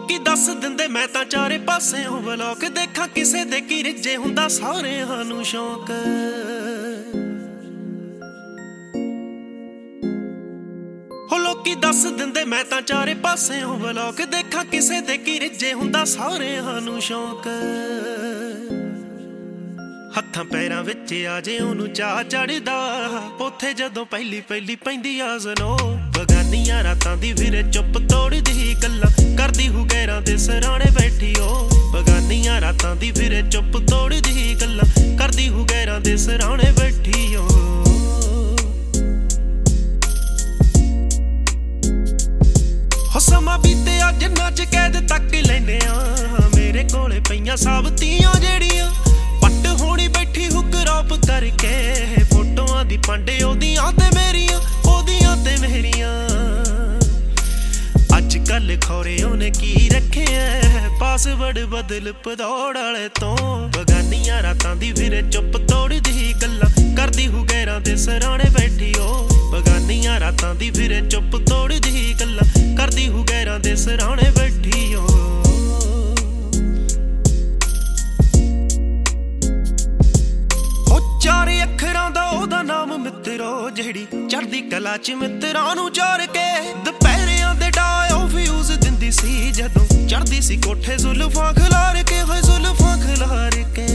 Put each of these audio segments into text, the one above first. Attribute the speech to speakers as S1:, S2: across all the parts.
S1: ਲੋਕੀ ਦੱਸ ਦਿੰਦੇ ਮੈਂ ਤਾਂ ਚਾਰੇ ਪਾਸਿਓਂ ਵਲੋਗ ਦੇਖਾਂ ਕਿਸੇ ਦੇ ਕੀ ਰਿੱਜੇ ਹੁੰਦਾ ਸਾਰਿਆਂ ਨੂੰ ਸ਼ੌਂਕ। ਲੋਕੀ ਦੱਸ ਦਿੰਦੇ ਮੈਂ ਤਾਂ ਚਾਰੇ ਪਾਸਿਓਂ ਵਲੋਗ ਦੇਖਾਂ ਕਿਸੇ ਦੇ ਕੀ ਰਿੱਜੇ ਹੁੰਦਾ ਸਾਰਿਆਂ ਨੂੰ ਸ਼ੌਂਕ। ਹੱਥਾਂ ਪੈਰਾਂ ਵਿੱਚ ਆ ਜੇ ਉਹਨੂੰ ਚਾਹ ਚੜਦਾ ਉੱਥੇ ਜਦੋਂ ਪਹਿਲੀ ਪੈਂਦੀ ਆ ਜ਼ਨੋ। ਬਗਾਨੀਆਂ ਰਾਤਾਂ ਦੀ ਵੀਰੇ ਚੁੱਪ ਤੋੜਦੀ ਗੱਲਾਂ ਕਰਦੀ ਹੂ ਗੈਰਾਂ ਦੇ ਸਰਾਣੇ ਬੈਠੀ ਓ। ਬਗਾਨੀਆਂ ਰਾਤਾਂ ਦੀ ਵੀਰੇ ਚੁੱਪ ਤੋੜਦੀ ਗੱਲਾਂ ਕਰਦੀ ਹੂ ਗੈਰਾਂ ਦੇ ਸਰਾਣੇ ਬੈਠੀ ਓ। ਸਮਾਂ ਬੀਤਿਆ ਜਿੰਨਾ ਚ ਕੈਦ ਤੱਕ ਲੈਨੇ ਆ ਮੇਰੇ ਕੋਲੇ ਪਈਆਂ ਸਾਬਤੀਆਂ ਜਿਹੜੀਆਂ ਪੱਟ ਹੋਣੀ ਬੈਠੀ ਹੁ ਕਰੌਪ ਕਰਕੇ ਫੋਟੋਆਂ ਦੀ ਪਾਂਡੇ ਉਹਦੀਆਂ ਤੇ ਮੇਰੀਆਂ ਉਹਦੀਆਂ ਤੇ ਮੇਰੀਆਂ। ਅੱਜ ਕੱਲ ਖੌਰੇ ਉਹਨੇ ਕੀ ਰੱਖਿਆ ਪਾਸਵਰਡ ਬਦਲ ਪਦੌੜ ਵਾਲੇ ਤੋਂ। ਬਗਾਨੀਆਂ ਰਾਤਾਂ ਦੀ ਵੀਰੇ ਚੁੱਪ ਤੋੜਦੀ ਗੱਲਾਂ ਕਰਦੀ ਹੂ ਗੈਰਾਂ ਦੇ ਸਰਾਣੇ ਬੈਠੀ ਓ। ਬਗਾਨੀਆਂ ਰਾਤਾਂ ਦੀ ਵੀਰੇ ਚੁੱਪ ਤੋੜਦੀ ਗੱਲਾਂ ਕਰਦੀ ਹੂ ਗੈਰਾਂ ਦੇ ਸਰਾਣੇ ਬੈਠੀ ਓ। ਚਾਰੇ ਅੱਖਰਾਂ ਦਾ ਉਹਦਾ ਨਾਮ ਮਿੱਤਰੋ ਜਿਹੜੀ ਚੜ੍ਹਦੀ ਕਲਾ ਚ ਮਿੱਤਰਾਂ ਨੂੰ ਚਾਰ ਕੇ ਦੁਪਹਿਰਿਆਂ ਦੇ ਡਾਇਓ ਫਿਊਜ਼ ਦਿੰਦੀ ਸੀ ਜਦੋਂ ਚੜ੍ਹਦੀ ਸੀ ਕੋਠੇ ਜ਼ੁਲਫਾਂ ਖਿਲਾਰ ਕੇ ਹੋਏ ਜ਼ੁਲਫਾਂ ਖਿਲਾਰ ਕੇ।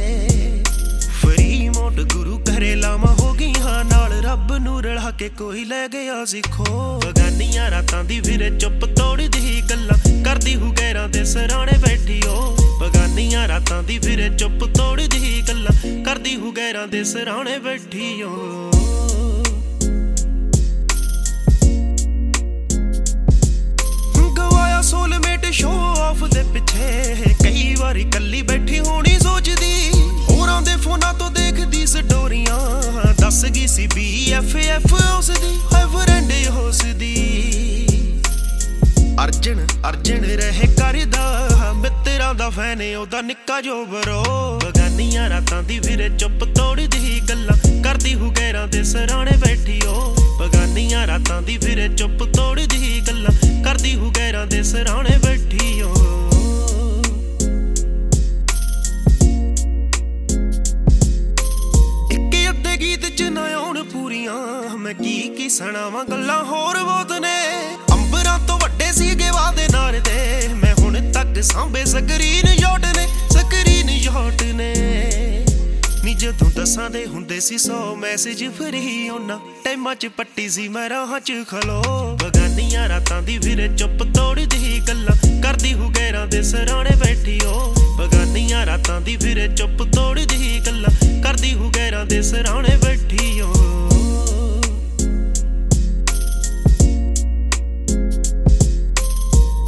S1: ਫਰੀ ਮੋਟ ਗੁਰੂ ਘਰੇ ਲਾਵਾਂ ਹੋ ਗਈਆਂ ਨਾਲ ਰੱਬ ਨੂੰ ਰਲਾ ਕੇ ਕੋਈ ਲੈ ਗਿਆ ਸੀ ਖੋ। ਬਗਾਨੀਆਂ ਰਾਤਾਂ ਦੀ ਵੀਰੇ ਚੁੱਪ ਤੋੜਦੀ ਗੱਲਾਂ ਕਰਦੀ ਹੂ ਗੈਰਾਂ ਦੇ ਸਰਾਣੇ ਬੈਠੀ ਓ। ਬਗਾਨੀਆਂ ਰਾਤਾਂ ਦੀ ਵੀਰੇ ਚੁੱਪ ਤੋੜਦੀ ਗੱਲਾਂ ਕਰਦੀ ਹੂ ਗੈਰਾਂ ਦੇ ਸਰਾਣੇ ਬੈਠੀ ਓ। ਗਵਾਇਆ ਸੋਲਮੇਟ ਸ਼ੋਅ ਆਫ ਦੇ ਪਿੱਛੇ ਕਈ ਵਾਰੀ ਕੱਲੀ ਬੈਠੀ ਹੋਣੀ ਸੋਚਦੀ ਹੋਰਾਂ ਦੇ ਫੋਨਾਂ ਤੋਂ ਦੇਖਦੀ ਸਟੋਰੀਆਂ ਦੱਸ ਗਈ ਸੀ BFF ਉਸਦੀ ਫਰੈਂਡ ਉਸਦੀ। ਅਰਜਨ ਰਹੇ ਕਰਦਾ ਮਿੱਤਰਾਂ ਦਾ ਫੈਨ ਉਹਦਾ ਨਿੱਕਾ ਜੋ ਬਰੋ। ਬਗਾਨੀਆਂ ਰਾਤਾਂ ਦੀ ਵੀਰੇ ਚੁੱਪ ਤੋੜਦੀ ਗੱਲਾਂ ਕਰਦੀ ਹੂ ਗੈਰਾਂ ਦੇ ਸਰਾਣੇ ਬੈਠੀ ਓ। ਬਗਾਨੀਆਂ ਰਾਤਾਂ ਦੀ ਵੀਰੇ ਚੁੱਪ ਤੋੜਦੀ ਗੱਲਾਂ ਕਰਦੀ ਹੂ ਗੈਰਾਂ ਦੇ ਸਰਾਣੇ ਬੈਠੀ ਓ। ਇੱਕ ਅੱਧੇ ਗੀਤ ਚ ਨਾ ਆਉਣ ਪੂਰੀਆਂ ਮੈਂ ਕੀ ਸੁਣਾਵਾਂ ਗੱਲਾਂ ਹੋਰ ਬਹੁਤ ਨੇ। ਅੰਬਰਾਂ ਤੋਂ ਵੱਡੇ ਸੀਗੇ ਵਾਦੇ ਨਾਰ ਦੇ ਮੈਂ ਹੁਣ ਤੱਕ ਸਾਂਭੇ ਸਕਰੀਨ ਯਾਟ ਨੇ ਨੀ ਜਦੋਂ ਦਸਾਂ ਦੇ ਹੁੰਦੇ ਸੀ 100 ਮੈਸੇਜ ਫਰੀ ਉਹਨਾਂ ਟਾਈਮਾਂ ਚ ਪੱਟੀ ਸੀ ਮੈਂ ਰਾਹਾਂ ਚ ਖਲੋ। ਬਗਾਨੀਆਂ ਰਾਤਾਂ ਦੀ ਵੀਰੇ ਚੁੱਪ ਤੋੜਦੀ ਗੱਲਾਂ ਕਰਦੀ ਹੂ ਗੈਰਾਂ ਦੇ ਸਰਾਣੇ ਬੈਠੀ ਓ। ਬਗਾਨੀਆਂ ਰਾਤਾਂ ਦੀ ਵੀਰੇ ਚੁੱਪ ਤੋੜਦੀ ਗੱਲਾਂ ਕਰਦੀ ਹੂ ਗੈਰਾਂ ਦੇ ਸਰਾਣੇ ਬੈਠੀ ਓ।